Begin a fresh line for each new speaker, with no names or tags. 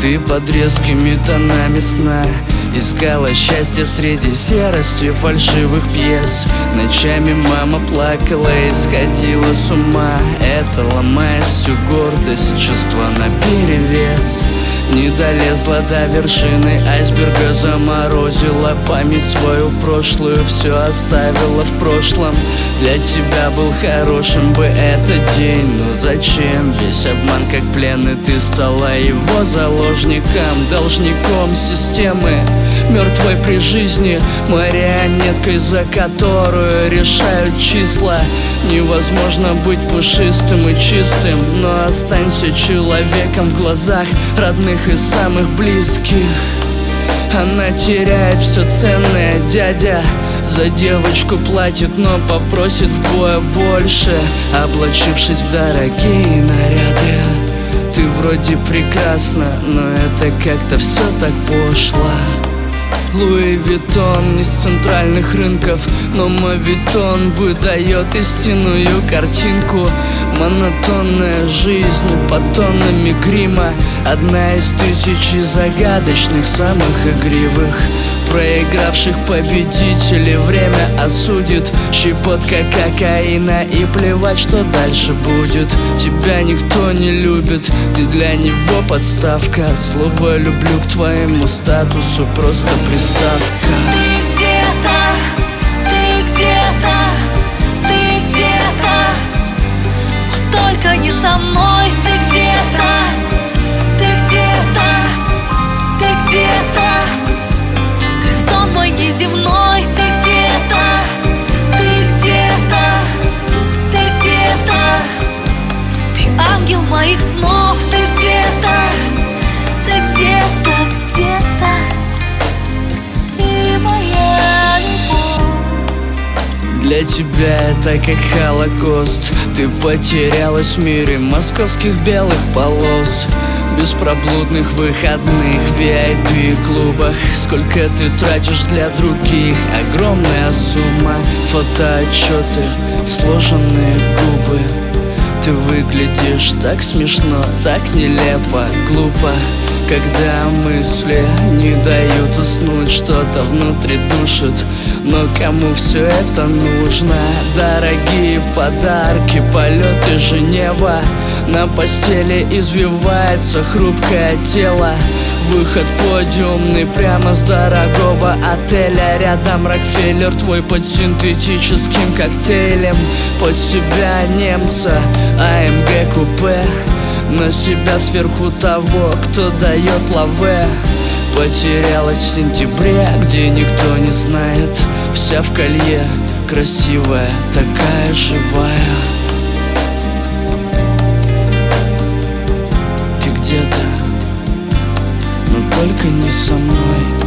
Ты под резкими тонами сна искала счастье среди серости фальшивых пьес. Ночами мама плакала и сходила с ума. Это ломает всю гордость, чувства наперевес. Не долезла до вершины айсберга, заморозила память свою прошлую, все оставила в прошлом. Для тебя был хорошим бы этот день, но зачем? Весь обман как пленный, ты стала его заложником, должником системы, мертвой при жизни, марионеткой, за которую решают числа. Невозможно быть пушистым и чистым, но останься человеком в глазах родных и самых близких. Она теряет все ценное, дядя за девочку платит, но попросит вдвое больше, облачившись в дорогие наряды. Ты вроде прекрасна, но это как-то все так пошло. Луи Виттон не с центральных рынков, но мовитон выдает истинную картинку. Монотонная жизнь под тоннами грима, одна из тысячи загадочных, самых игривых. Проигравших победителей время осудит, щепотка кокаина и плевать, что дальше будет. Тебя никто не любит, ты для него подставка. Слово «люблю» к твоему статусу просто приставка.
Ты где-то, ты где-то, ты где-то, но только не со мной. Ты где-то, ты где-то, ты где-то, мой неземной. Ты где-то, ты где-то, ты где-то, ты ангел моих снов. Ты где-то, ты где-то, где-то, ты моя любовь.
Для тебя это как Холокост, ты потерялась в мире московских белых полос, беспробудных выходных в VIP-клубах. Сколько ты тратишь для других, огромная сумма. Фотоотчеты, сложенные губы. Ты выглядишь так смешно, так нелепо, глупо. Когда мысли не дают уснуть, что-то внутри душит. Но кому все это нужно? Дорогие подарки, полеты Женева. На постели извивается хрупкое тело. Выход подиумный прямо с дорогого отеля. Рядом Рокфеллер твой под синтетическим коктейлем. Под себя немца АМГ купе, на себя сверху того, кто дает лаве. Потерялась в сентябре, где никто не знает. Вся в колье, красивая, такая живая. Ты где-то, но только не со мной.